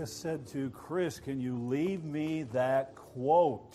just said to Chris, can you leave me that quote?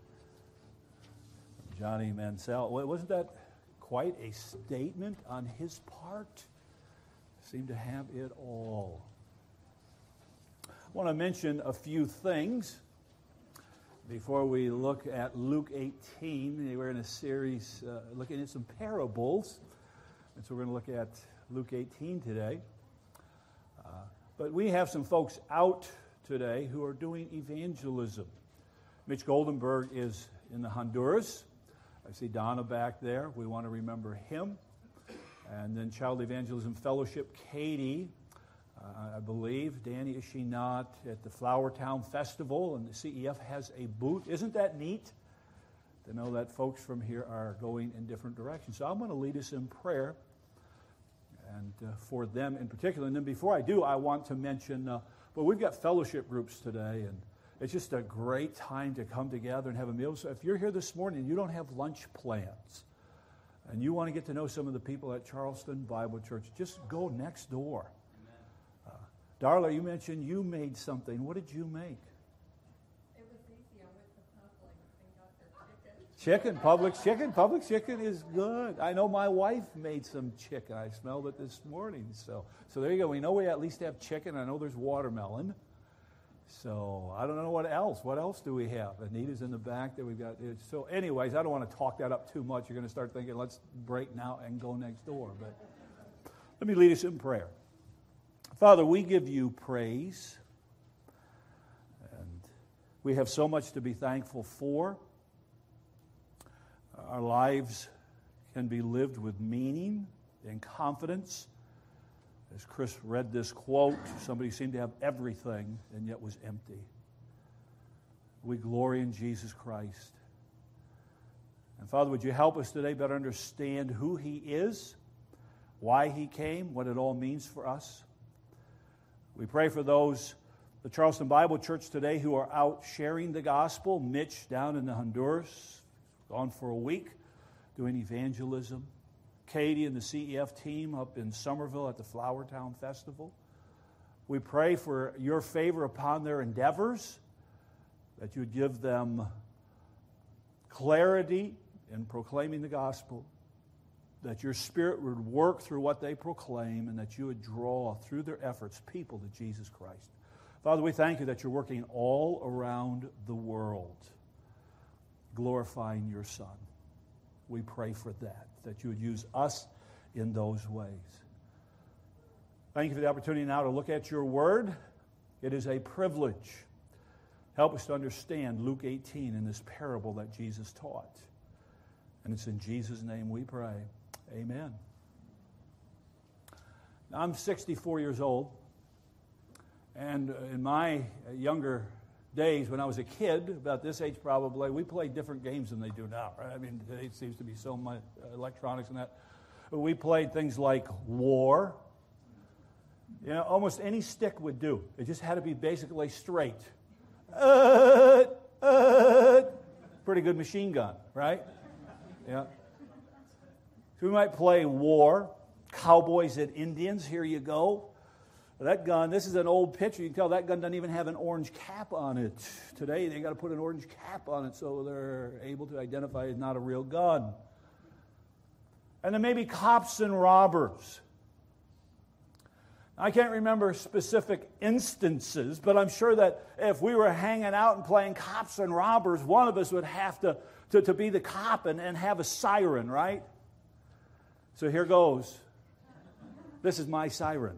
Johnny Mansell. Wasn't that quite a statement on his part? Seemed to have it all. I want to mention a few things before we look at Luke 18. We're in a series looking at some parables, and so we're going to look at Luke 18 today. But we have some folks out today who are doing evangelism. Mitch Goldenberg is in the Honduras. I see Donna back there. We want to remember him. And then Child Evangelism Fellowship, Katie, I believe. Danny, is she not, at the Flower Town Festival, and the CEF has a booth. Isn't that neat to know that folks from here are going in different directions? So I'm going to lead us in prayer, and for them in particular. And then before I do, I want to mention, we've got fellowship groups today, and it's just a great time to come together and have a meal. So if you're here this morning and you don't have lunch plans, and you want to get to know some of the people at Charleston Bible Church, just go next door. Darla, you mentioned you made something. What did you make? It was easy. I went to Publix and got their chicken. Publix chicken is good. I know my wife made some chicken. I smelled it this morning. So there you go. We know we at least have chicken. I know there's watermelon. So I don't know what else. What else do we have? Anita's in the back that we've got. So anyways, I don't want to talk that up too much. You're going to start thinking, let's break now and go next door. But let me lead us in prayer. Father, we give you praise. And we have so much to be thankful for. Our lives can be lived with meaning and confidence. As Chris read this quote, somebody seemed to have everything and yet was empty. We glory in Jesus Christ. And Father, would you help us today better understand who He is, why He came, what it all means for us. We pray for those, the Charleston Bible Church today, who are out sharing the gospel. Mitch down in the Honduras, gone for a week, doing evangelism. Katie and the CEF team up in Somerville at the Flower Town Festival. We pray for your favor upon their endeavors, that you would give them clarity in proclaiming the gospel, that your Spirit would work through what they proclaim, and that you would draw through their efforts people to Jesus Christ. Father, we thank you that you're working all around the world, glorifying your Son. We pray for that you would use us in those ways. Thank you for the opportunity now to look at your word. It is a privilege. Help us to understand Luke 18 in this parable that Jesus taught. And it's in Jesus' name we pray. Amen. Now, I'm 64 years old, and in my younger days, when I was a kid, about this age probably, we played different games than they do now, right? I mean, it seems to be so much electronics and that. But we played things like war. You know, almost any stick would do. It just had to be basically straight. Pretty good machine gun, right? Yeah. So we might play war, cowboys and Indians, here you go. That gun, this is an old picture. You can tell that gun doesn't even have an orange cap on it. Today, they got to put an orange cap on it so they're able to identify it's not a real gun. And then maybe cops and robbers. I can't remember specific instances, but I'm sure that if we were hanging out and playing cops and robbers, one of us would have to be the cop and have a siren, right? So here goes. This is my siren.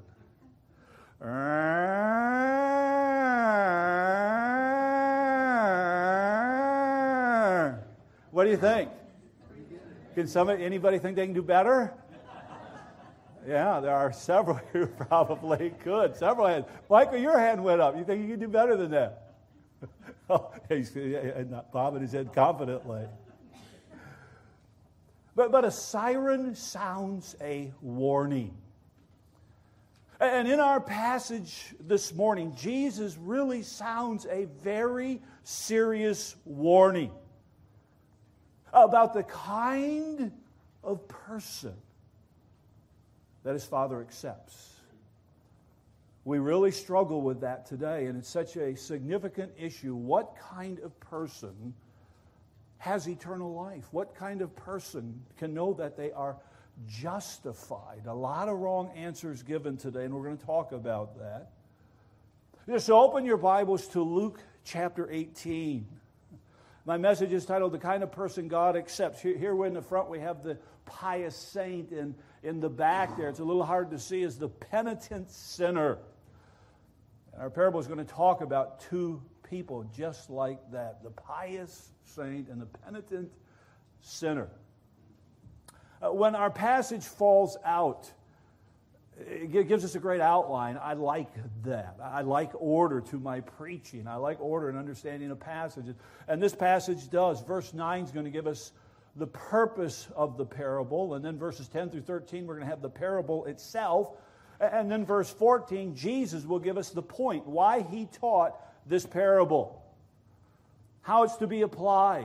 What do you think? Can anybody think they can do better? Yeah, there are several who probably could. Several hands. Michael, your hand went up. You think you can do better than that? Oh, he's bobbing his head confidently. But a siren sounds a warning. And in our passage this morning, Jesus really sounds a very serious warning about the kind of person that his Father accepts. We really struggle with that today, and it's such a significant issue. What kind of person has eternal life? What kind of person can know that they are justified? A lot of wrong answers given today, and we're going to talk about that. Just open your Bibles to Luke chapter 18. My message is titled, The Kind of Person God Accepts. Here in the front we have the pious saint, and in the back there, it's a little hard to see, is the penitent sinner. And our parable is going to talk about two people just like that, the pious saint and the penitent sinner. When our passage falls out, it gives us a great outline. I like that. I like order to my preaching. I like order and understanding of passages. And this passage does. Verse 9 is going to give us the purpose of the parable. And then verses 10 through 13, we're going to have the parable itself. And then verse 14, Jesus will give us the point, why he taught this parable, how it's to be applied.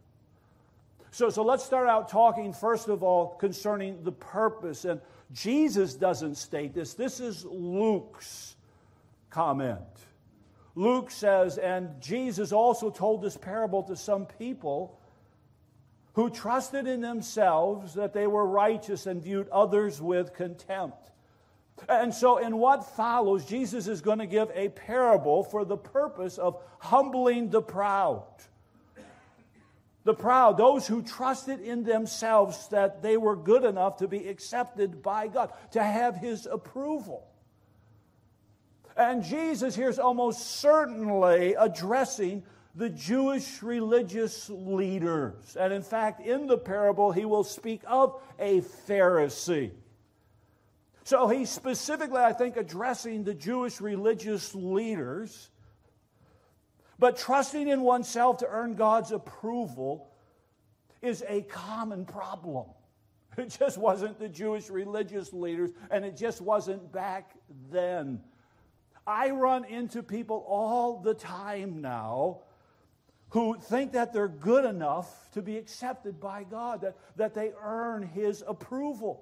So let's start out talking, first of all, concerning the purpose. And Jesus doesn't state this. This is Luke's comment. Luke says, and Jesus also told this parable to some people who trusted in themselves that they were righteous and viewed others with contempt. And so in what follows, Jesus is going to give a parable for the purpose of humbling the proud. The proud, those who trusted in themselves that they were good enough to be accepted by God, to have His approval. And Jesus here is almost certainly addressing the Jewish religious leaders. And in fact, in the parable, He will speak of a Pharisee. So he's specifically, I think, addressing the Jewish religious leaders. But trusting in oneself to earn God's approval is a common problem. It just wasn't the Jewish religious leaders, and it just wasn't back then. I run into people all the time now who think that they're good enough to be accepted by God, that they earn His approval.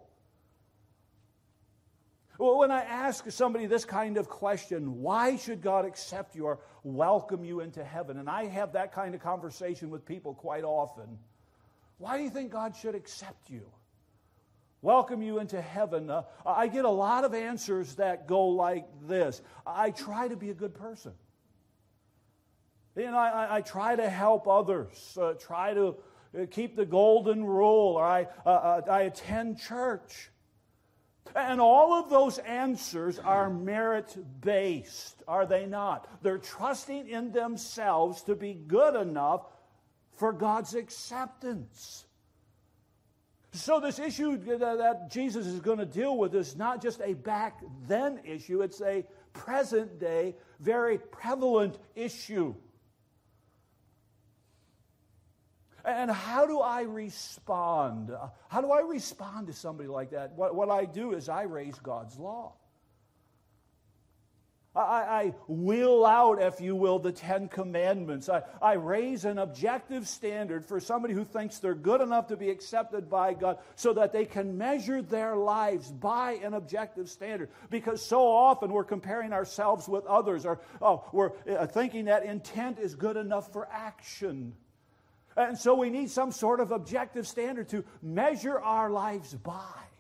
Well, when I ask somebody this kind of question, why should God accept you or welcome you into heaven? And I have that kind of conversation with people quite often. Why do you think God should accept you? Welcome you into heaven? I get a lot of answers that go like this. I try to be a good person. You know, I try to help others, try to keep the golden rule, or I attend church. And all of those answers are merit-based, are they not? They're trusting in themselves to be good enough for God's acceptance. So this issue that Jesus is going to deal with is not just a back then issue, it's a present day, very prevalent issue. And how do I respond? How do I respond to somebody like that? What I do is I raise God's law. I wheel out, if you will, the Ten Commandments. I raise an objective standard for somebody who thinks they're good enough to be accepted by God so that they can measure their lives by an objective standard. Because so often we're comparing ourselves with others, or we're thinking that intent is good enough for action. And so we need some sort of objective standard to measure our lives by.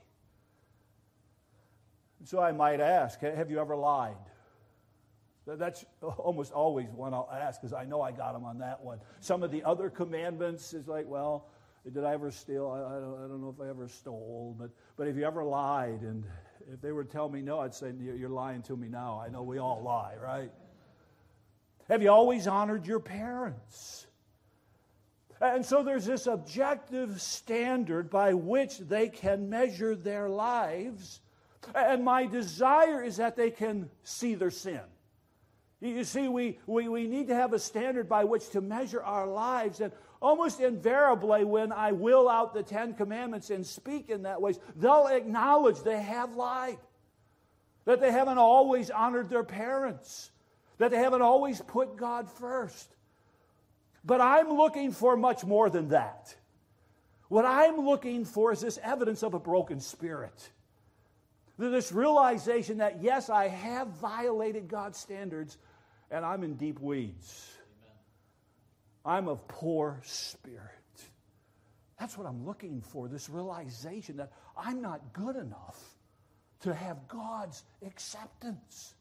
So I might ask, have you ever lied? That's almost always one I'll ask, because I know I got them on that one. Some of the other commandments is like, well, did I ever steal? I don't know if I ever stole, but have you ever lied? And if they were to tell me no, I'd say, you're lying to me now. I know we all lie, right? Have you always honored your parents? And so there's this objective standard by which they can measure their lives. And my desire is that they can see their sin. You see, we need to have a standard by which to measure our lives. And almost invariably, when I will out the Ten Commandments and speak in that way, they'll acknowledge they have lied. That they haven't always honored their parents. That they haven't always put God first. But I'm looking for much more than that. What I'm looking for is this evidence of a broken spirit. This realization that, yes, I have violated God's standards and I'm in deep weeds. I'm of poor spirit. That's what I'm looking for, this realization that I'm not good enough to have God's acceptance.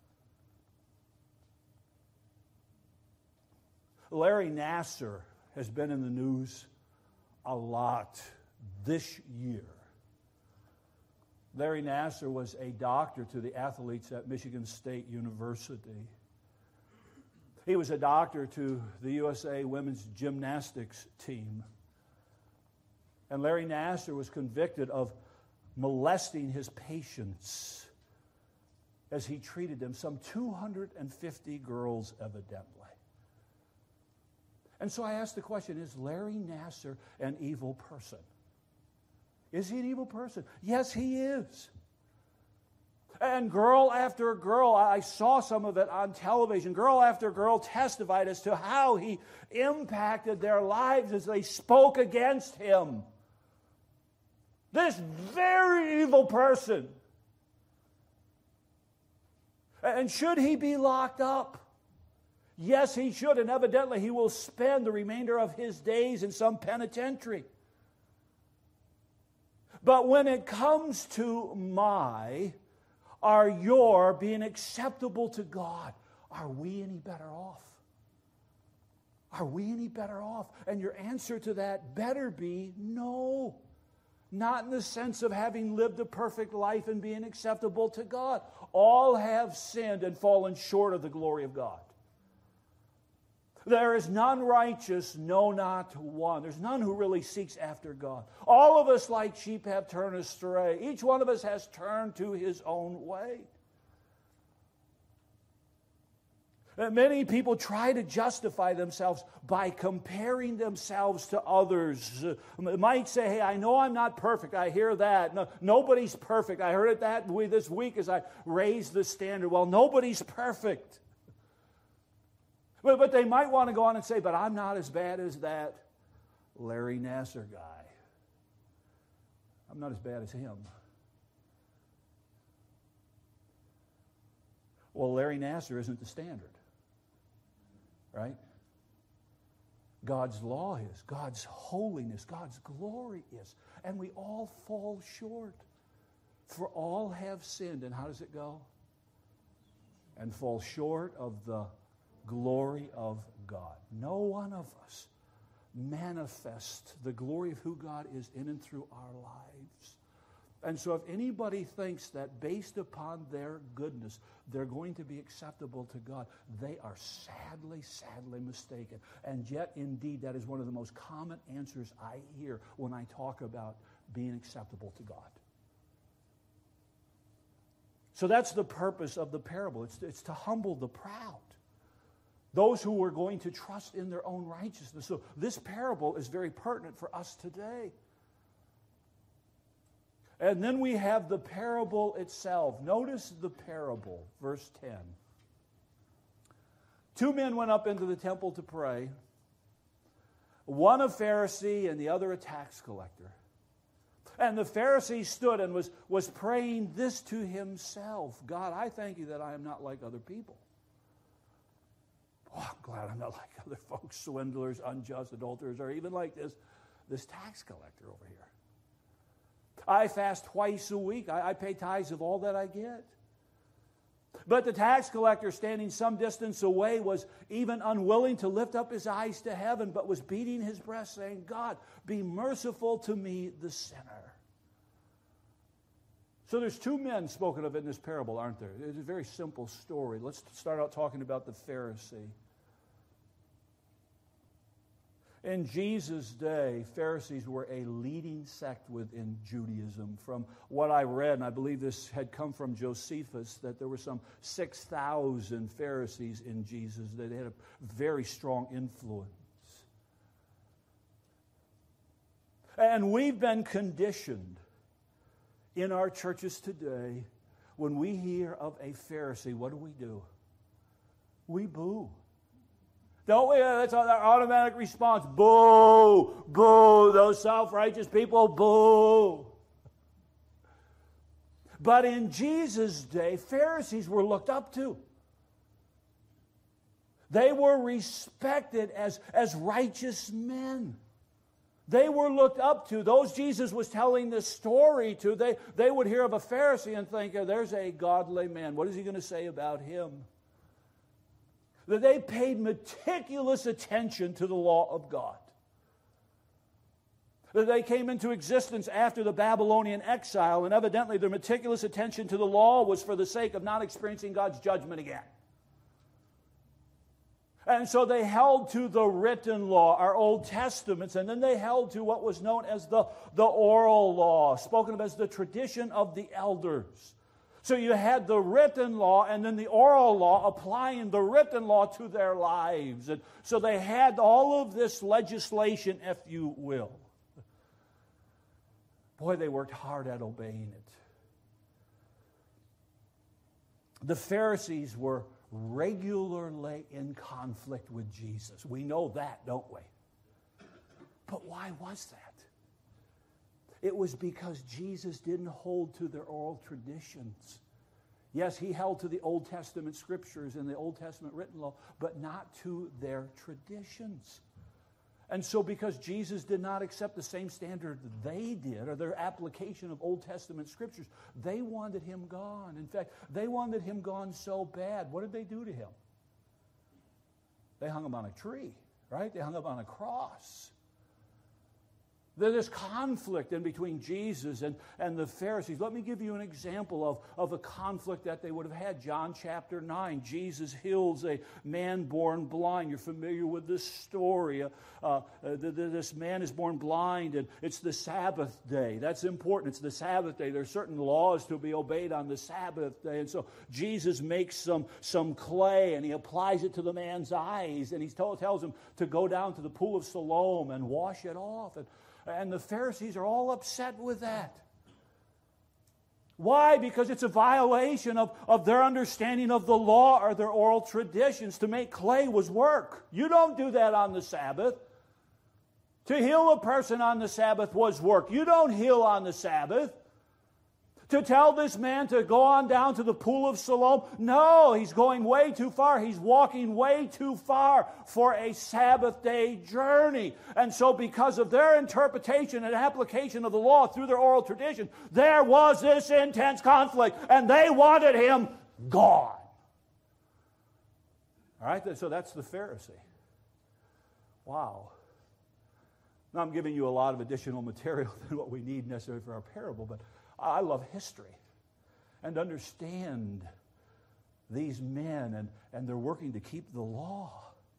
Larry Nassar has been in the news a lot this year. Larry Nassar was a doctor to the athletes at Michigan State University. He was a doctor to the USA women's gymnastics team. And Larry Nassar was convicted of molesting his patients as he treated them, some 250 girls evidently. And so I asked the question, is Larry Nassar an evil person? Is he an evil person? Yes, he is. And girl after girl, I saw some of it on television, girl after girl testified as to how he impacted their lives as they spoke against him. This very evil person. And should he be locked up? Yes, he should, and evidently he will spend the remainder of his days in some penitentiary. But when it comes to your being acceptable to God, are we any better off? Are we any better off? And your answer to that better be no. Not in the sense of having lived a perfect life and being acceptable to God. All have sinned and fallen short of the glory of God. There is none righteous, no, not one. There's none who really seeks after God. All of us like sheep have turned astray. Each one of us has turned to his own way. And many people try to justify themselves by comparing themselves to others. Might say, hey, I know I'm not perfect. I hear that. No, nobody's perfect. I heard it this week as I raised the standard. Well, nobody's perfect. But they might want to go on and say, but I'm not as bad as that Larry Nassar guy. I'm not as bad as him. Well, Larry Nassar isn't the standard, right? God's law is, God's holiness, God's glory is, and we all fall short. For all have sinned, and how does it go? And fall short of the glory of God. No one of us manifests the glory of who God is in and through our lives. And so if anybody thinks that based upon their goodness, they're going to be acceptable to God, they are sadly, sadly mistaken. And yet, indeed, that is one of the most common answers I hear when I talk about being acceptable to God. So that's the purpose of the parable. It's to humble the proud. Those who are going to trust in their own righteousness. So this parable is very pertinent for us today. And then we have the parable itself. Notice the parable, verse 10. 2 men went up into the temple to pray, one a Pharisee and the other a tax collector. And the Pharisee stood and was praying this to himself: God, I thank you that I am not like other people. Oh, I'm glad I'm not like other folks, swindlers, unjust, adulterers, or even like this tax collector over here. I fast twice a week. I pay tithes of all that I get. But the tax collector, standing some distance away, was even unwilling to lift up his eyes to heaven, but was beating his breast, saying, God, be merciful to me, the sinner. So there's 2 men spoken of in this parable, aren't there? It's a very simple story. Let's start out talking about the Pharisee. In Jesus' day, Pharisees were a leading sect within Judaism. From what I read, and I believe this had come from Josephus, that there were some 6,000 Pharisees in Jesus. They had a very strong influence. And we've been conditioned in our churches today, when we hear of a Pharisee, what do? We boo. Don't we? That's our automatic response. Boo! Boo! Those self-righteous people, boo! But in Jesus' day, Pharisees were looked up to. They were respected as righteous men. They were looked up to. Those Jesus was telling this story to, they would hear of a Pharisee and think, there's a godly man. What is he going to say about him? That they paid meticulous attention to the law of God. That they came into existence after the Babylonian exile, and evidently their meticulous attention to the law was for the sake of not experiencing God's judgment again. And so they held to the written law, our Old Testaments, and then they held to what was known as the oral law, spoken of as the tradition of the elders. So you had the written law and then the oral law applying the written law to their lives. And so they had all of this legislation, if you will. Boy, they worked hard at obeying it. The Pharisees were regularly in conflict with Jesus. We know that, don't we? But why was that? It was because Jesus didn't hold to their oral traditions. Yes, he held to the Old Testament scriptures and the Old Testament written law, but not to their traditions. And so because Jesus did not accept the same standard they did, or their application of Old Testament scriptures, they wanted him gone. In fact, they wanted him gone so bad. What did they do to him? They hung him on a tree, right? They hung him on a cross. There's this conflict in between Jesus and the Pharisees. Let me give you an example of a conflict that they would have had. John chapter 9, Jesus heals a man born blind. You're familiar with this story. This man is born blind, and it's the Sabbath day. That's important. It's the Sabbath day. There are certain laws to be obeyed on the Sabbath day. And so Jesus makes some clay, and he applies it to the man's eyes, and he tells him to go down to the pool of Siloam and wash it off. And the Pharisees are all upset with that. Why? Because it's a violation of their understanding of the law or their oral traditions. To make clay was work. You don't do that on the Sabbath. To heal a person on the Sabbath was work. You don't heal on the Sabbath. To tell this man to go on down to the pool of Siloam, no, he's going way too far. He's walking way too far for a Sabbath day journey. And so because of their interpretation and application of the law through their oral tradition, there was this intense conflict, and they wanted him gone. All right, so that's the Pharisee. Wow. Now I'm giving you a lot of additional material than what we need necessarily for our parable, but I love history and understand these men, and they're working to keep the law.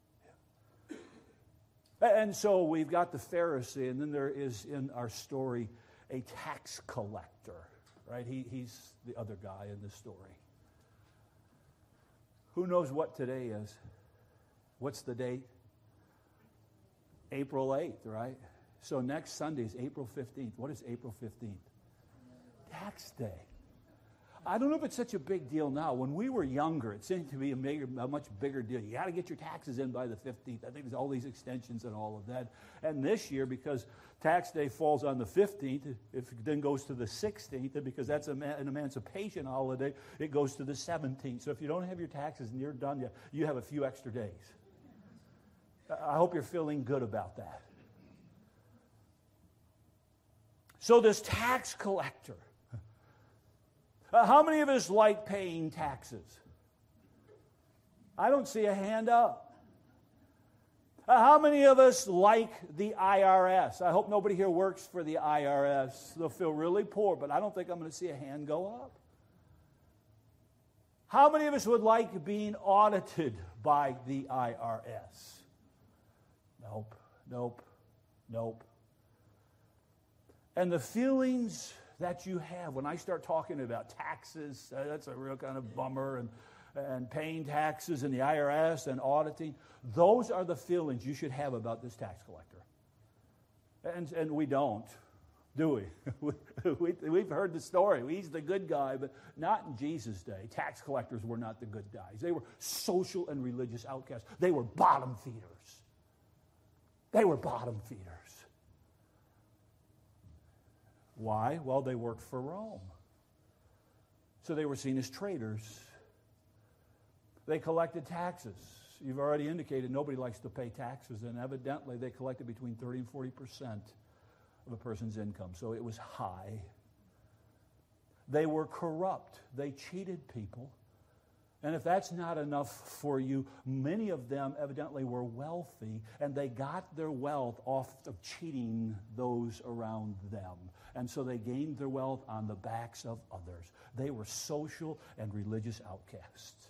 And so we've got the Pharisee, and then there is in our story a tax collector, right? He's the other guy in this story. Who knows what today is? What's the date? April 8th, right? So next Sunday is April 15th. What is April 15th? Tax day. I don't know if it's such a big deal now. When we were younger, it seemed to be a much bigger deal. You got to get your taxes in by the 15th. I think there's all these extensions and all of that. And this year, because tax day falls on the 15th, if it then goes to the 16th, and because that's an emancipation holiday, it goes to the 17th. So if you don't have your taxes and you're done yet, you have a few extra days. I hope you're feeling good about that. So this tax collector, how many of us like paying taxes? I don't see a hand up. How many of us like the IRS? I hope nobody here works for the IRS. They'll feel really poor, but I don't think I'm going to see a hand go up. How many of us would like being audited by the IRS? Nope. And the feelings that you have when I start talking about taxes, that's a real kind of bummer, and paying taxes and the IRS and auditing, those are the feelings you should have about this tax collector. And we don't, do we? We've heard the story. He's the good guy, but not in Jesus' day. Tax collectors were not the good guys. They were social and religious outcasts. They were bottom feeders. Why? Well, they worked for Rome. So they were seen as traitors. They collected taxes. You've already indicated nobody likes to pay taxes, and evidently they collected between 30 and 40% of a person's income. So it was high. They were corrupt. They cheated people. And if that's not enough for you, many of them evidently were wealthy, and they got their wealth off of cheating those around them. And so they gained their wealth on the backs of others. They were social and religious outcasts.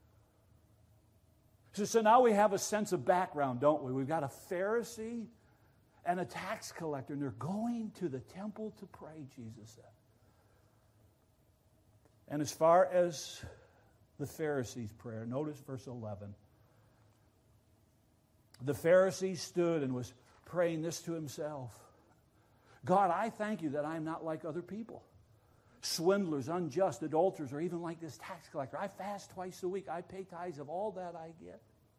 So now we have a sense of background, don't we? We've got a Pharisee and a tax collector, and they're going to the temple to pray, Jesus said. And as far as the Pharisees' prayer, notice verse 11. The Pharisee stood and was praying this to himself. God, I thank you that I'm not like other people. Swindlers, unjust, adulterers, or even like this tax collector. I fast twice a week. I pay tithes of all that I get.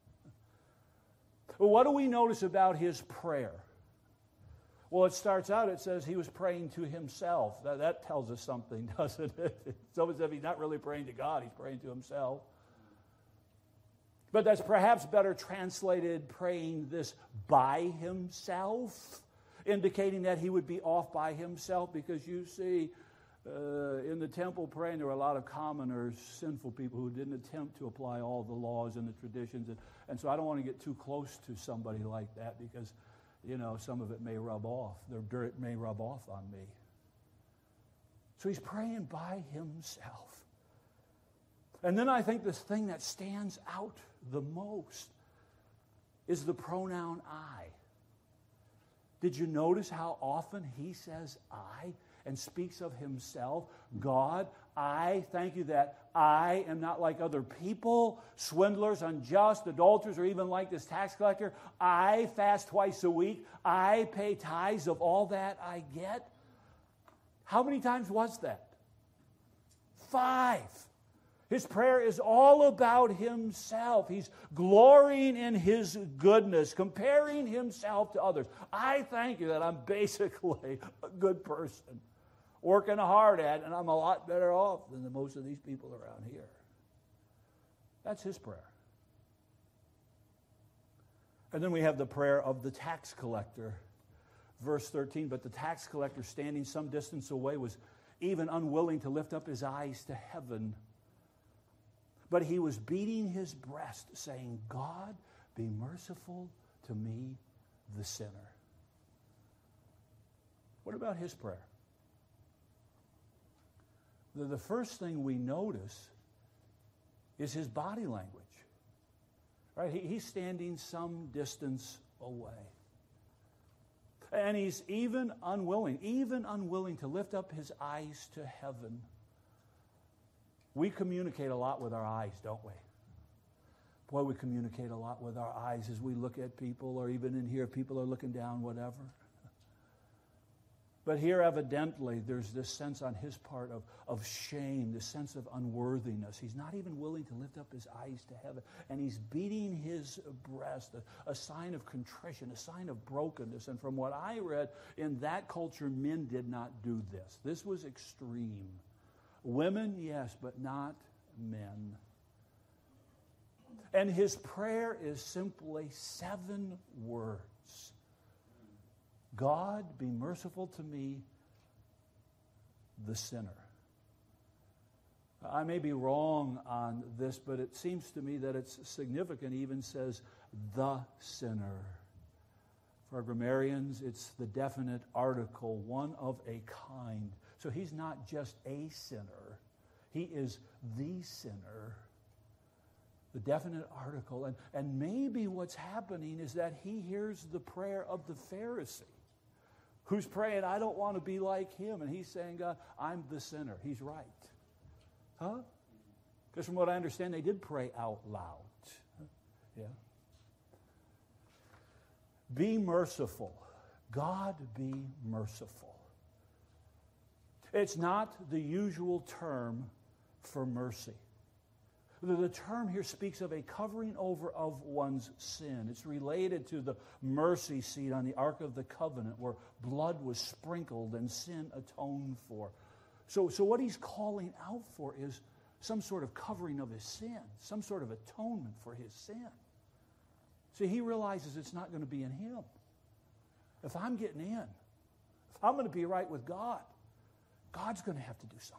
Well, what do we notice about his prayer? Well, it starts out, it says he was praying to himself. That tells us something, doesn't it? It's almost as if he's not really praying to God, he's praying to himself. But that's perhaps better translated praying this by himself, indicating that he would be off by himself, because you see, in the temple praying, there were a lot of commoners, sinful people who didn't attempt to apply all the laws and the traditions. And so I don't want to get too close to somebody like that, because, you know, some of it may rub off. Their dirt may rub off on me. So he's praying by himself. And then I think this thing that stands out the most is the pronoun I. Did you notice how often he says I and speaks of himself? God, I thank you that I am not like other people, swindlers, unjust, adulterers, or even like this tax collector. I fast twice a week. I pay tithes of all that I get. How many times was that? 5. His prayer is all about himself. He's glorying in his goodness, comparing himself to others. I thank you that I'm basically a good person, working hard at it, and I'm a lot better off than most of these people around here. That's his prayer. And then we have the prayer of the tax collector. Verse 13, but the tax collector, standing some distance away, was even unwilling to lift up his eyes to heaven. But he was beating his breast, saying, God, be merciful to me, the sinner. What about his prayer? The first thing we notice is his body language. Right? He's standing some distance away. And he's even unwilling to lift up his eyes to heaven. We communicate a lot with our eyes, don't we? Boy, we communicate a lot with our eyes as we look at people, or even in here, people are looking down, whatever. But here, evidently, there's this sense on his part of shame, this sense of unworthiness. He's not even willing to lift up his eyes to heaven. And he's beating his breast, a sign of contrition, a sign of brokenness. And from what I read, in that culture, men did not do this. This was extreme. Women, yes, but not men. And his prayer is simply 7 words. God, be merciful to me, the sinner. I may be wrong on this, but it seems to me that it's significant. It even says, the sinner. For our grammarians, it's the definite article, one of a kind. So he's not just a sinner. He is the sinner. The definite article. And maybe what's happening is that he hears the prayer of the Pharisee, who's praying, I don't want to be like him. And he's saying, God, I'm the sinner. He's right. Huh? Because from what I understand, they did pray out loud. Yeah. Be merciful. God, be merciful. It's not the usual term for mercy. The term here speaks of a covering over of one's sin. It's related to the mercy seat on the Ark of the Covenant, where blood was sprinkled and sin atoned for. So what he's calling out for is some sort of covering of his sin, some sort of atonement for his sin. See, he realizes it's not going to be in him. If I'm getting in, if I'm going to be right with God, God's going to have to do something.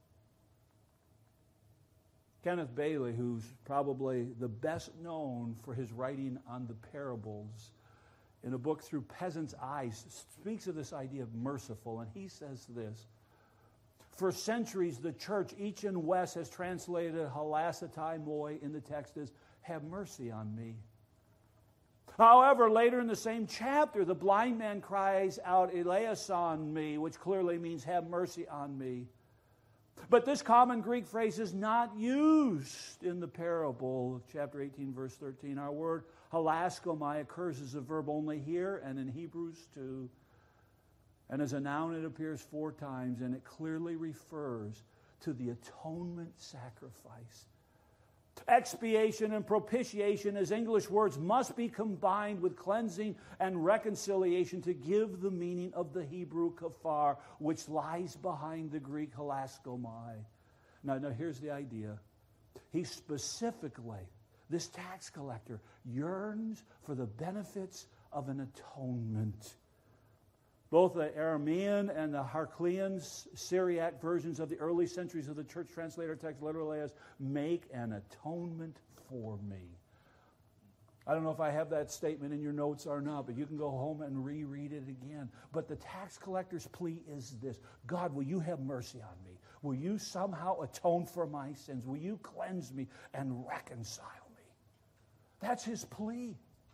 Kenneth Bailey, who's probably the best known for his writing on the parables, in a book Through Peasants' Eyes, speaks of this idea of merciful, and he says this: for centuries, the church, east and west, has translated halassatai moi in the text as have mercy on me. However, later in the same chapter, the blind man cries out eleison me, which clearly means have mercy on me. But this common Greek phrase is not used in the parable of chapter 18, verse 13. Our word halaskomai occurs as a verb only here and in Hebrews 2. And as a noun, it appears 4 times, and it clearly refers to the atonement sacrifice. Expiation and propitiation as English words must be combined with cleansing and reconciliation to give the meaning of the Hebrew kafar, which lies behind the Greek halaskomai. Now here's the idea. He specifically, this tax collector, yearns for the benefits of an atonement. Both the Aramean and the Heraclean Syriac versions of the early centuries of the church translate our text literally as, make an atonement for me. I don't know if I have that statement in your notes or not, but you can go home and reread it again. But the tax collector's plea is this: God, will you have mercy on me? Will you somehow atone for my sins? Will you cleanse me and reconcile me? That's his plea.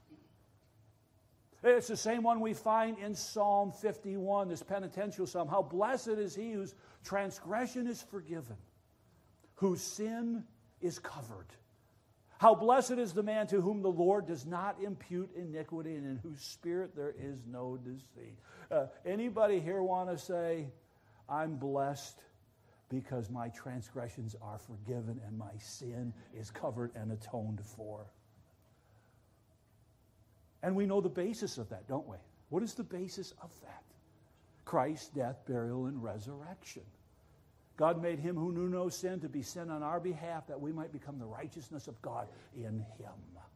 It's the same one we find in Psalm 51, this penitential psalm. How blessed is he whose transgression is forgiven, whose sin is covered. How blessed is the man to whom the Lord does not impute iniquity and in whose spirit there is no deceit. Anybody here want to say, I'm blessed because my transgressions are forgiven and my sin is covered and atoned for? And we know the basis of that, don't we? What is the basis of that? Christ's death, burial, and resurrection. God made him who knew no sin to be sin on our behalf, that we might become the righteousness of God in him.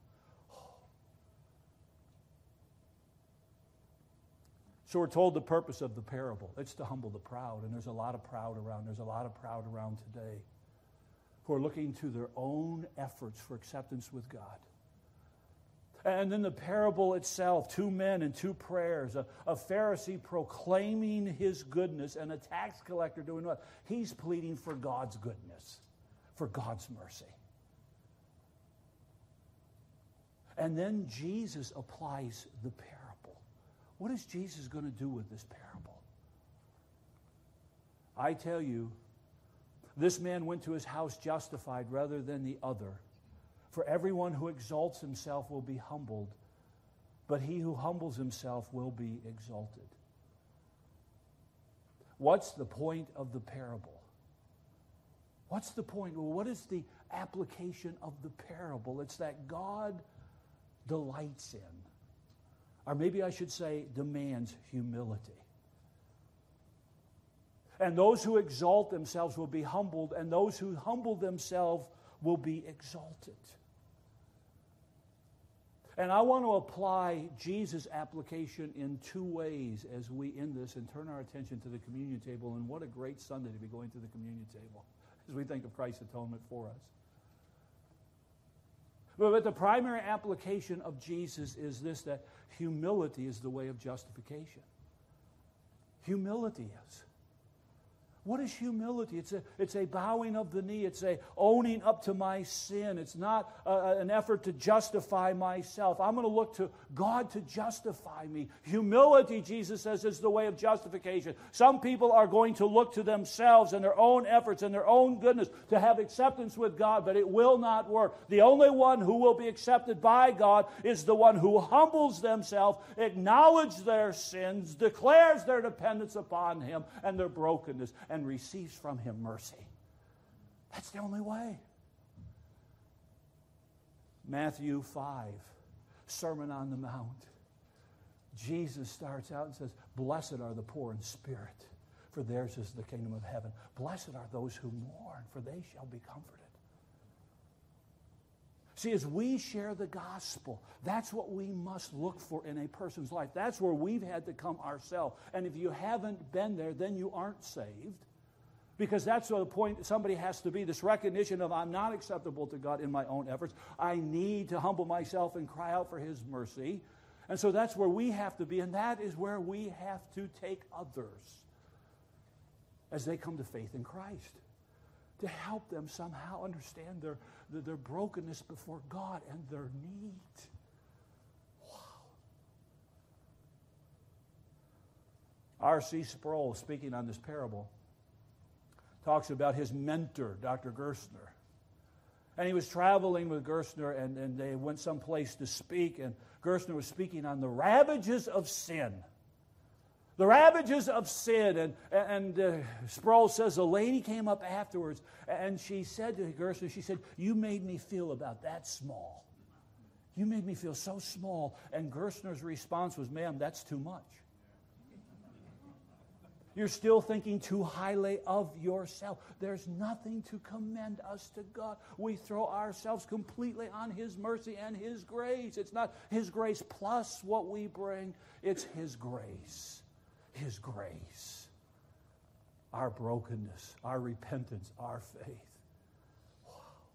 So we're told the purpose of the parable. It's to humble the proud, and there's a lot of proud around. There's a lot of proud around today who are looking to their own efforts for acceptance with God. And then the parable itself, 2 men and 2 prayers, a Pharisee proclaiming his goodness and a tax collector doing what? He's pleading for God's goodness, for God's mercy. And then Jesus applies the parable. What is Jesus going to do with this parable? I tell you, this man went to his house justified rather than the other. For everyone who exalts himself will be humbled, but he who humbles himself will be exalted. What's the point of the parable? What's the point? Well, what is the application of the parable? It's that God delights in, or maybe I should say demands, humility. And those who exalt themselves will be humbled, and those who humble themselves will be exalted. And I want to apply Jesus' application in 2 ways as we end this and turn our attention to the communion table. And what a great Sunday to be going to the communion table as we think of Christ's atonement for us. But the primary application of Jesus is this, that humility is the way of justification. Humility is. What is humility? It's a bowing of the knee. It's a owning up to my sin. It's not an effort to justify myself. I'm going to look to God to justify me. Humility, Jesus says, is the way of justification. Some people are going to look to themselves and their own efforts and their own goodness to have acceptance with God, but it will not work. The only one who will be accepted by God is the one who humbles themselves, acknowledges their sins, declares their dependence upon Him and their brokenness, and receives from Him mercy. That's the only way. Matthew 5, Sermon on the Mount. Jesus starts out and says, "Blessed are the poor in spirit, for theirs is the kingdom of heaven. Blessed are those who mourn, for they shall be comforted. See, as we share the gospel, that's what we must look for in a person's life. That's where we've had to come ourselves. And if you haven't been there, then you aren't saved. Because that's the point somebody has to be, this recognition of I'm not acceptable to God in my own efforts. I need to humble myself and cry out for His mercy. And so that's where we have to be, and that is where we have to take others as they come to faith in Christ, to help them somehow understand their brokenness before God and their need. Wow. R.C. Sproul, speaking on this parable, talks about his mentor, Dr. Gerstner. And he was traveling with Gerstner, and they went someplace to speak, and Gerstner was speaking on the ravages of sin. The ravages of sin. And Sproul says a lady came up afterwards, and she said to Gerstner, she said, "You made me feel about that small. You made me feel so small." And Gerstner's response was, "Ma'am, that's too much. You're still thinking too highly of yourself. There's nothing to commend us to God. We throw ourselves completely on His mercy and His grace. It's not His grace plus what we bring. It's His grace. His grace. Our brokenness, our repentance, our faith. Wow.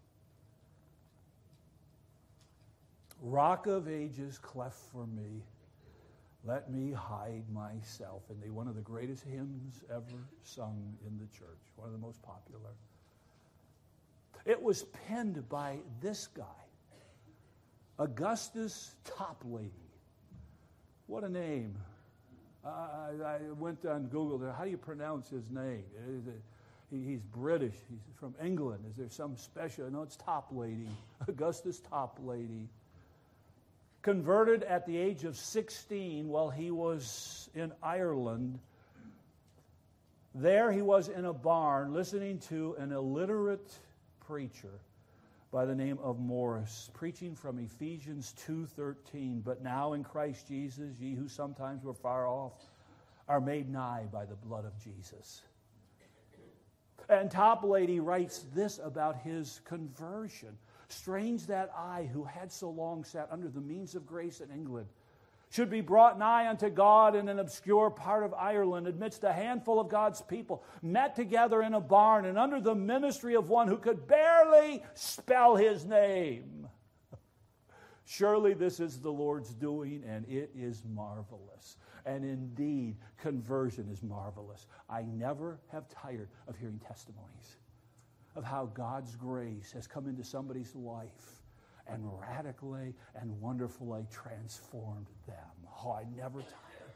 Rock of ages, cleft for me. Let me hide myself. And one of the greatest hymns ever sung in the church, one of the most popular. It was penned by this guy, Augustus Toplady. What a name. I went on Google. How do you pronounce his name? He's British. He's from England. Is there some special? No, it's Toplady. Augustus Toplady. Converted at the age of 16 while he was in Ireland. There he was in a barn listening to an illiterate preacher by the name of Morris, preaching from Ephesians 2:13. But now in Christ Jesus, ye who sometimes were far off are made nigh by the blood of Jesus. And Toplady writes this about his conversion. Strange that I, who had so long sat under the means of grace in England, should be brought nigh unto God in an obscure part of Ireland, amidst a handful of God's people, met together in a barn and under the ministry of one who could barely spell His name. Surely this is the Lord's doing, and it is marvelous. And indeed, conversion is marvelous. I never have tired of hearing testimonies of how God's grace has come into somebody's life and radically and wonderfully transformed them. Oh, I never tire.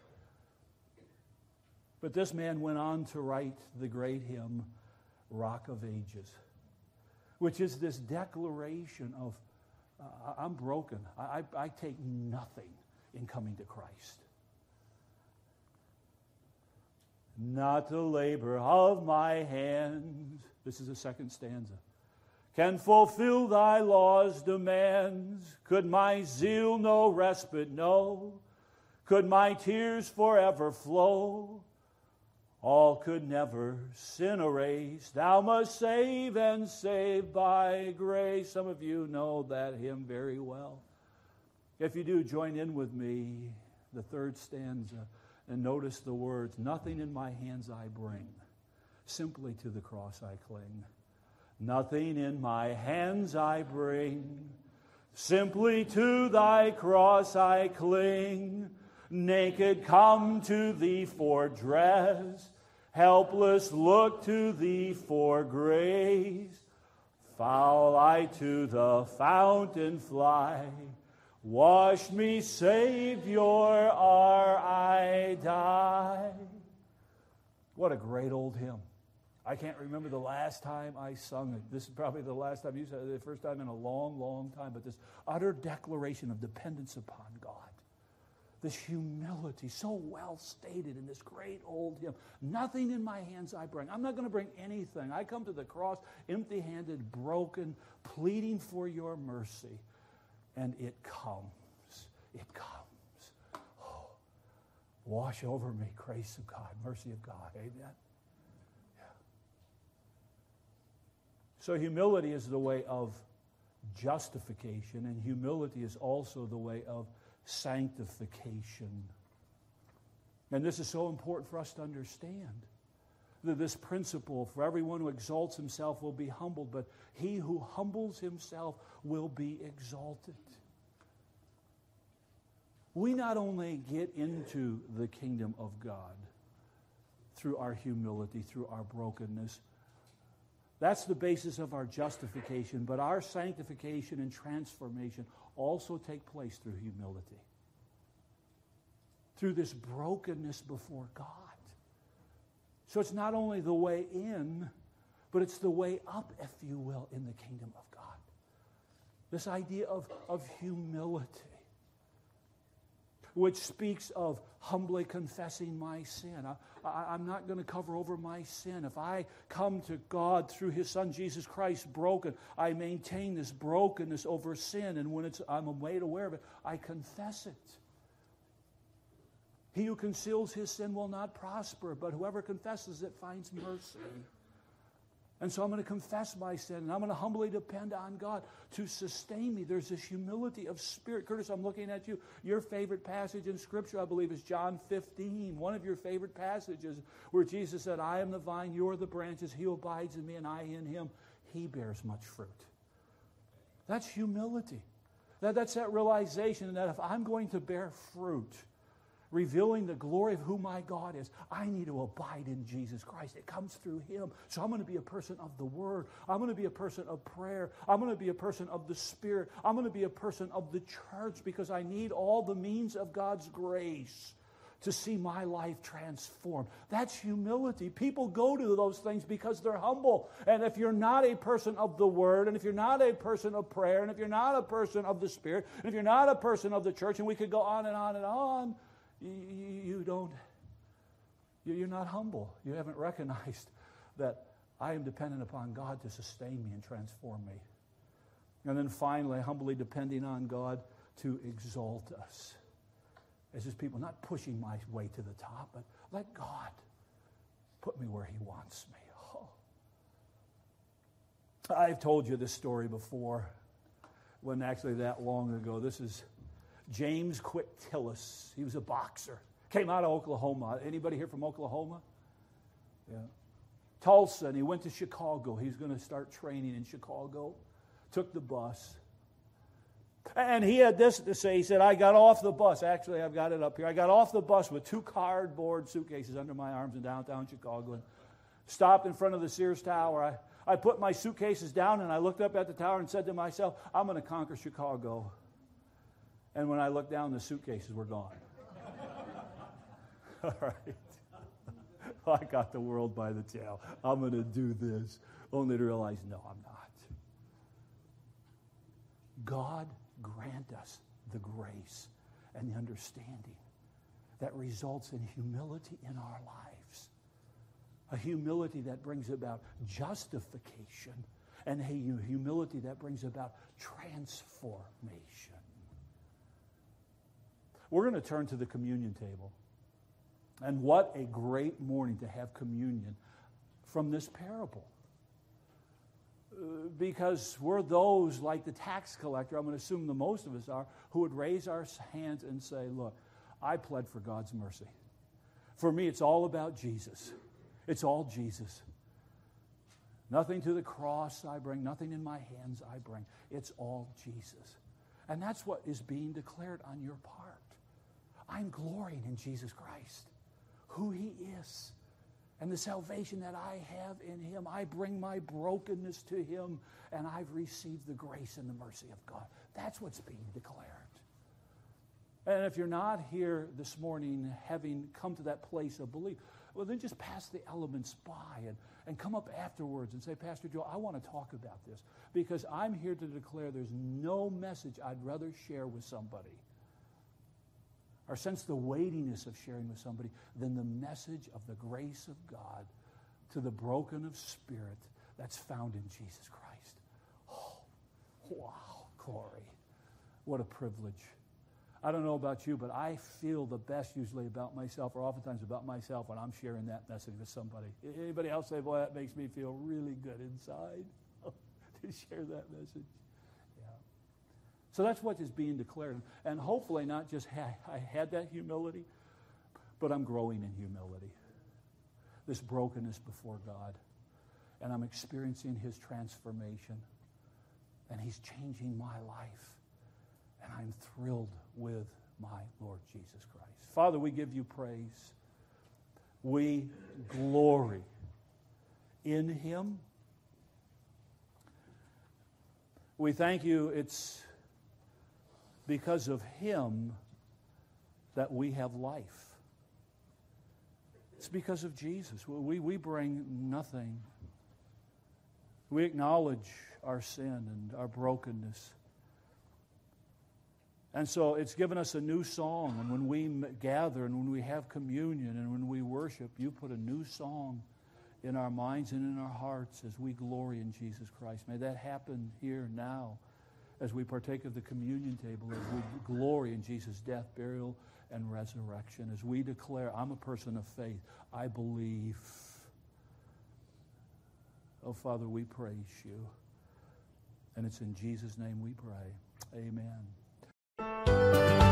But this man went on to write the great hymn, Rock of Ages, which is this declaration of, I'm broken. I take nothing in coming to Christ. Not the labor of my hands, this is the second stanza, can fulfill thy law's demands. Could my zeal no respite know? Could my tears forever flow? All could never sin erase. Thou must save and save by grace. Some of you know that hymn very well. If you do, join in with me, the third stanza, and notice the words, nothing in my hands I bring, simply to the cross I cling. Nothing in my hands I bring, simply to thy cross I cling. Naked come to thee for dress, helpless look to thee for grace. Foul I to the fountain fly, wash me, Savior, or I die. What a great old hymn. I can't remember the last time I sung it. This is probably the last time you said it, the first time in a long, long time. But this utter declaration of dependence upon God. This humility, so well stated in this great old hymn. Nothing in my hands I bring. I'm not going to bring anything. I come to the cross empty-handed, broken, pleading for your mercy. And it comes. It comes. Oh, wash over me, grace of God, mercy of God. Amen. So humility is the way of justification, and humility is also the way of sanctification. And this is so important for us to understand. That this principle, for everyone who exalts himself will be humbled, but he who humbles himself will be exalted. We not only get into the kingdom of God through our humility, through our brokenness. That's the basis of our justification, but our sanctification and transformation also take place through humility. Through this brokenness before God. So it's not only the way in, but it's the way up, if you will, in the kingdom of God. This idea of humility, which speaks of humbly confessing my sin. I'm not going to cover over my sin. If I come to God through His Son, Jesus Christ, broken, I maintain this brokenness over sin, and when I'm made aware of it, I confess it. He who conceals his sin will not prosper, but whoever confesses it finds mercy. And so I'm going to confess my sin, and I'm going to humbly depend on God to sustain me. There's this humility of spirit. Curtis, I'm looking at you. Your favorite passage in Scripture, I believe, is John 15, one of your favorite passages where Jesus said, I am the vine, you are the branches. He who abides in me and I in him, he bears much fruit. That's humility. That's that realization that if I'm going to bear fruit, revealing the glory of who my God is, I need to abide in Jesus Christ. It comes through Him. So I'm going to be a person of the Word. I'm going to be a person of prayer. I'm going to be a person of the Spirit. I'm going to be a person of the church because I need all the means of God's grace to see my life transformed. That's humility. People go to those things because they're humble. And if you're not a person of the Word, and if you're not a person of prayer, and if you're not a person of the Spirit, and if you're not a person of the church, and we could go on and on and on, you're not humble. You haven't recognized that I am dependent upon God to sustain me and transform me. And then finally, humbly depending on God to exalt us. As His people, not pushing my way to the top, but let God put me where He wants me. Oh. I've told you this story before, wasn't actually that long ago. This is James Quick Tillis. He was a boxer. Came out of Oklahoma. Anybody here from Oklahoma? Yeah. Tulsa, and he went to Chicago. He was going to start training in Chicago. Took the bus. And he had this to say. He said, I got off the bus. Actually, I've got it up here. I got off the bus with 2 cardboard suitcases under my arms in downtown Chicago. And stopped in front of the Sears Tower. I put my suitcases down, and I looked up at the tower and said to myself, I'm going to conquer Chicago. And when I looked down, the suitcases were gone. All right. I got the world by the tail. I'm going to do this. Only to realize, no, I'm not. God grant us the grace and the understanding that results in humility in our lives. A humility that brings about justification and a humility that brings about transformation. We're going to turn to the communion table. And what a great morning to have communion from this parable. Because we're those, like the tax collector, I'm going to assume the most of us are, who would raise our hands and say, look, I pled for God's mercy. For me, it's all about Jesus. It's all Jesus. Nothing to the cross I bring, nothing in my hands I bring. It's all Jesus. And that's what is being declared on your part. I'm glorying in Jesus Christ, who He is, and the salvation that I have in Him. I bring my brokenness to Him, and I've received the grace and the mercy of God. That's what's being declared. And if you're not here this morning having come to that place of belief, well, then just pass the elements by and come up afterwards and say, Pastor Joe, I want to talk about this, because I'm here to declare there's no message I'd rather share with somebody or sense the weightiness of sharing with somebody than the message of the grace of God to the broken of spirit that's found in Jesus Christ. Oh, wow, glory. What a privilege. I don't know about you, but I feel the best usually about myself, or oftentimes about myself, when I'm sharing that message with somebody. Anybody else say, boy, that makes me feel really good inside? to share that message. Yeah. So that's what is being declared. And hopefully not just I had that humility, but I'm growing in humility. This brokenness before God. And I'm experiencing His transformation. And He's changing my life. And I'm thrilled with my Lord Jesus Christ. Father, we give you praise. We glory in Him. We thank you. It's because of Him that we have life. It's because of Jesus. We bring nothing. We acknowledge our sin and our brokenness. And so it's given us a new song. And when we gather and when we have communion and when we worship, you put a new song in our minds and in our hearts as we glory in Jesus Christ. May that happen here now as we partake of the communion table, as we glory in Jesus' death, burial, and resurrection, as we declare, I'm a person of faith. I believe. Oh, Father, we praise you. And it's in Jesus' name we pray. Amen.